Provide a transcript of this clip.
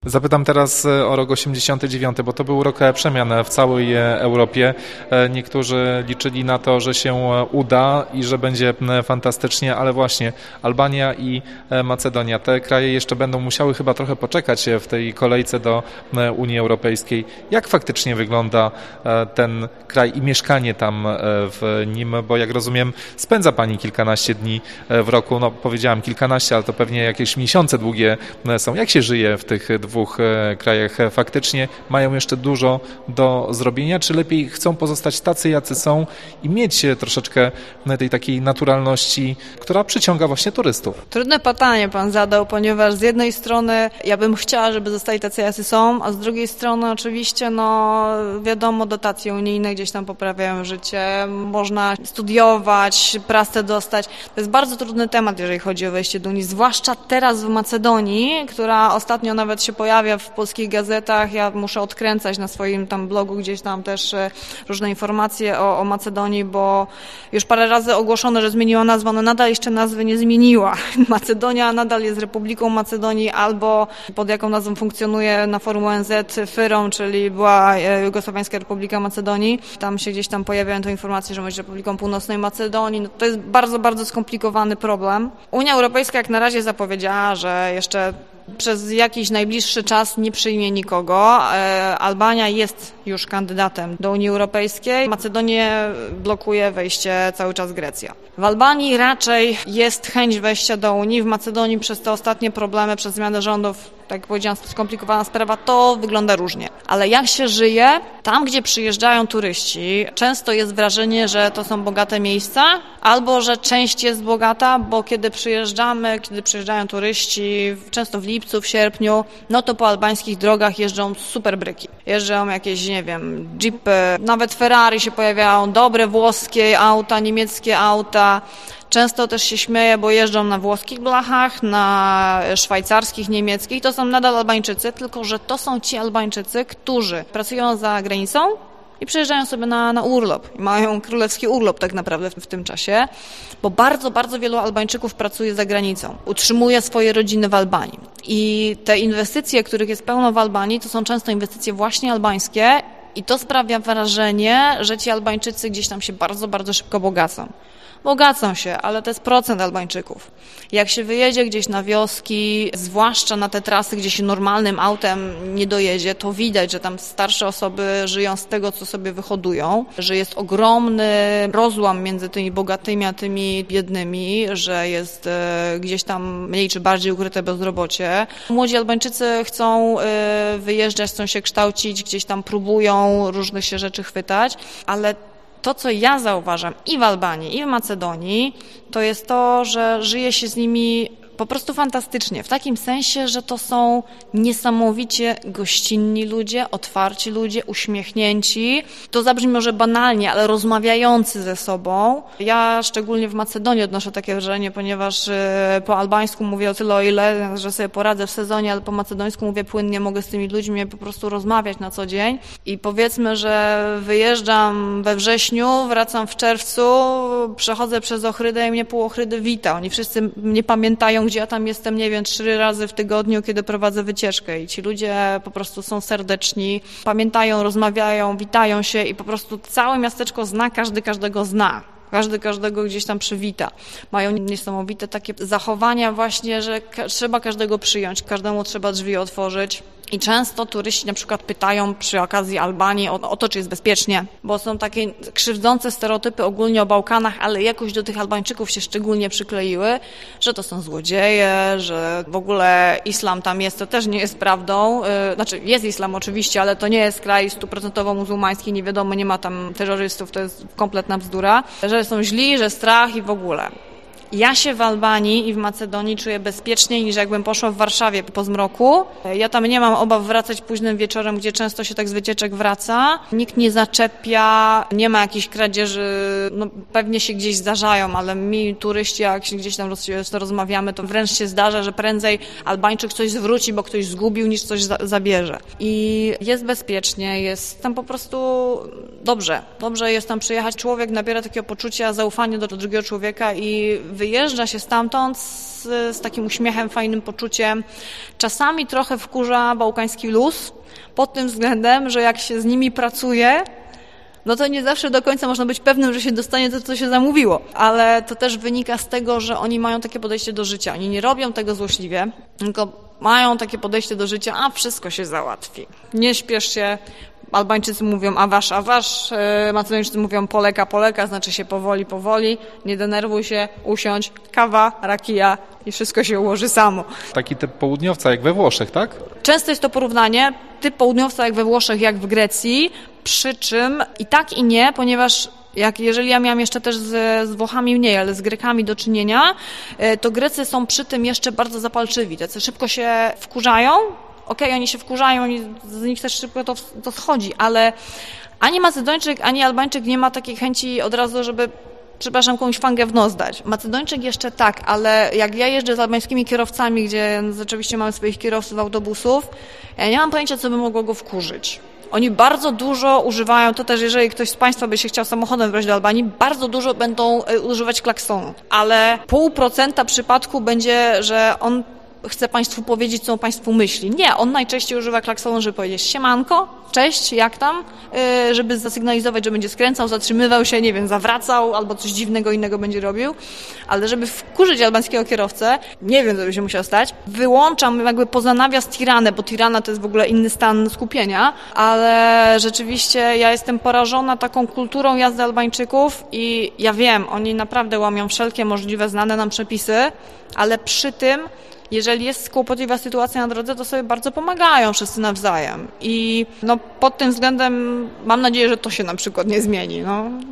Zapytam teraz o rok 89, bo to był rok przemian w całej Europie. Niektórzy liczyli na to, że się uda i że będzie fantastycznie, ale właśnie Albania i Macedonia, te kraje jeszcze będą musiały chyba trochę poczekać w tej kolejce do Unii Europejskiej. Jak faktycznie wygląda ten kraj i mieszkanie tam w nim, bo jak rozumiem spędza Pani kilkanaście dni w roku, no powiedziałam kilkanaście, ale to pewnie jakieś miesiące długie są. Jak się żyje w tych dwóch krajach? Faktycznie mają jeszcze dużo do zrobienia, czy lepiej chcą pozostać tacy, jacy są i mieć troszeczkę tej takiej naturalności, która przyciąga właśnie turystów? Trudne pytanie Pan zadał, ponieważ z jednej strony ja bym chciała, żeby zostali tacy, jacy są, a z drugiej strony oczywiście, wiadomo, dotacje unijne gdzieś tam poprawiają życie, można studiować, pracę dostać. To jest bardzo trudny temat, jeżeli chodzi o wejście do Unii, zwłaszcza teraz w Macedonii, która ostatnio nawet się pojawia w polskich gazetach. Ja muszę odkręcać na swoim tam blogu gdzieś tam też różne informacje o Macedonii, bo już parę razy ogłoszono, że zmieniła nazwę, ona nadal jeszcze nazwy nie zmieniła. Macedonia nadal jest Republiką Macedonii albo pod jaką nazwą funkcjonuje na forum ONZ FYROM, czyli była Jugosłowiańska Republika Macedonii. Tam się gdzieś tam pojawiają te informacje, że będzie Republiką Północnej Macedonii. To jest bardzo, bardzo skomplikowany problem. Unia Europejska jak na razie zapowiedziała, że jeszcze przez jakiś najbliższy czas nie przyjmie nikogo. Albania jest już kandydatem do Unii Europejskiej. Macedonię blokuje wejście cały czas Grecja. W Albanii raczej jest chęć wejścia do Unii. W Macedonii przez te ostatnie problemy, przez zmianę rządów, tak jak powiedziałam, skomplikowana sprawa, to wygląda różnie. Ale jak się żyje, tam gdzie przyjeżdżają turyści, często jest wrażenie, że to są bogate miejsca, albo że część jest bogata, bo kiedy przyjeżdżają turyści, często w lipcu, w sierpniu, to po albańskich drogach jeżdżą super bryki. Jeżdżą jakieś, jeepy, nawet Ferrari się pojawiają, dobre włoskie auta, niemieckie auta. Często też się śmieję, bo jeżdżą na włoskich blachach, na szwajcarskich, niemieckich. To są nadal Albańczycy, tylko że to są ci Albańczycy, którzy pracują za granicą i przyjeżdżają sobie na urlop. I mają królewski urlop tak naprawdę w tym czasie, bo bardzo, bardzo wielu Albańczyków pracuje za granicą. Utrzymuje swoje rodziny w Albanii. I te inwestycje, których jest pełno w Albanii, to są często inwestycje właśnie albańskie i to sprawia wrażenie, że ci Albańczycy gdzieś tam się bardzo, bardzo szybko bogacą. Bogacą się, ale to jest procent Albańczyków. Jak się wyjedzie gdzieś na wioski, zwłaszcza na te trasy, gdzie się normalnym autem nie dojedzie, to widać, że tam starsze osoby żyją z tego, co sobie wyhodują, że jest ogromny rozłam między tymi bogatymi a tymi biednymi, że jest gdzieś tam mniej czy bardziej ukryte bezrobocie. Młodzi Albańczycy chcą wyjeżdżać, chcą się kształcić, gdzieś tam próbują różnych się rzeczy chwytać, ale to, co ja zauważam i w Albanii, i w Macedonii, to jest to, że żyje się z nimi po prostu fantastycznie. W takim sensie, że to są niesamowicie gościnni ludzie, otwarci ludzie, uśmiechnięci. To zabrzmi może banalnie, ale rozmawiający ze sobą. Ja szczególnie w Macedonii odnoszę takie wrażenie, ponieważ po albańsku mówię o tyle, o ile, że sobie poradzę w sezonie, ale po macedońsku mówię płynnie, mogę z tymi ludźmi po prostu rozmawiać na co dzień. I powiedzmy, że wyjeżdżam we wrześniu, wracam w czerwcu, przechodzę przez Ochrydę i mnie pół Ochrydy wita. Oni wszyscy mnie pamiętają, gdzie ja tam jestem, 3 razy w tygodniu, kiedy prowadzę wycieczkę i ci ludzie po prostu są serdeczni, pamiętają, rozmawiają, witają się i po prostu całe miasteczko zna, każdy każdego zna. Każdy każdego gdzieś tam przywita. Mają niesamowite takie zachowania właśnie, że trzeba każdego przyjąć, każdemu trzeba drzwi otworzyć. I często turyści na przykład pytają przy okazji Albanii o to, czy jest bezpiecznie, bo są takie krzywdzące stereotypy ogólnie o Bałkanach, ale jakoś do tych Albańczyków się szczególnie przykleiły, że to są złodzieje, że w ogóle islam tam jest, to też nie jest prawdą. Znaczy jest islam oczywiście, ale to nie jest kraj 100% muzułmański, nie wiadomo, nie ma tam terrorystów, to jest kompletna bzdura, że są źli, że strach i w ogóle. Ja się w Albanii i w Macedonii czuję bezpieczniej niż jakbym poszła w Warszawie po zmroku. Ja tam nie mam obaw wracać późnym wieczorem, gdzie często się tak z wycieczek wraca. Nikt nie zaczepia, nie ma jakichś kradzieży, pewnie się gdzieś zdarzają, ale mi turyści, jak się gdzieś tam rozmawiamy, to wręcz się zdarza, że prędzej Albańczyk coś zwróci, bo ktoś zgubił, niż coś zabierze. I jest bezpiecznie, jest tam po prostu dobrze. Dobrze jest tam przyjechać. Człowiek nabiera takiego poczucia zaufania do drugiego człowieka i wyjeżdża się stamtąd z takim uśmiechem, fajnym poczuciem. Czasami trochę wkurza bałkański luz pod tym względem, że jak się z nimi pracuje, no to nie zawsze do końca można być pewnym, że się dostanie to, co się zamówiło. Ale to też wynika z tego, że oni mają takie podejście do życia. Oni nie robią tego złośliwie, tylko mają takie podejście do życia, a wszystko się załatwi. Nie śpiesz się. Albańczycy mówią awasz, Macedończycy mówią poleka, znaczy się powoli, nie denerwuj się, usiądź, kawa, rakija i wszystko się ułoży samo. Taki typ południowca jak we Włoszech, tak? Często jest to porównanie, typ południowca jak we Włoszech, jak w Grecji, przy czym i tak i nie, ponieważ jeżeli ja miałam jeszcze też z Włochami mniej, ale z Grekami do czynienia, to Grecy są przy tym jeszcze bardzo zapalczywi, tacy szybko się wkurzają. Okej, oni się wkurzają, z nich też szybko to schodzi, ale ani Macedończyk, ani Albańczyk nie ma takiej chęci od razu, żeby, przepraszam, komuś fangę w nos dać. Macedończyk jeszcze tak, ale jak ja jeżdżę z albańskimi kierowcami, gdzie rzeczywiście mamy swoich kierowców autobusów, ja nie mam pojęcia, co by mogło go wkurzyć. Oni bardzo dużo używają, to też jeżeli ktoś z Państwa by się chciał samochodem wybrać do Albanii, bardzo dużo będą używać klaksonu, ale 0,5% przypadku będzie, że on chce Państwu powiedzieć, co on Państwu myśli. Nie, on najczęściej używa klaksonu, żeby powiedzieć siemanko, cześć, jak tam, żeby zasygnalizować, że będzie skręcał, zatrzymywał się, nie wiem, zawracał albo coś dziwnego innego będzie robił, ale żeby wkurzyć albańskiego kierowcę, nie wiem, co by się musiał stać. Wyłączam jakby poza nawias Tiranę, bo Tirana to jest w ogóle inny stan skupienia, ale rzeczywiście ja jestem porażona taką kulturą jazdy Albańczyków i ja wiem, oni naprawdę łamią wszelkie możliwe znane nam przepisy, ale przy tym jeżeli jest kłopotliwa sytuacja na drodze, to sobie bardzo pomagają wszyscy nawzajem. I no, pod tym względem mam nadzieję, że to się na przykład nie zmieni. No.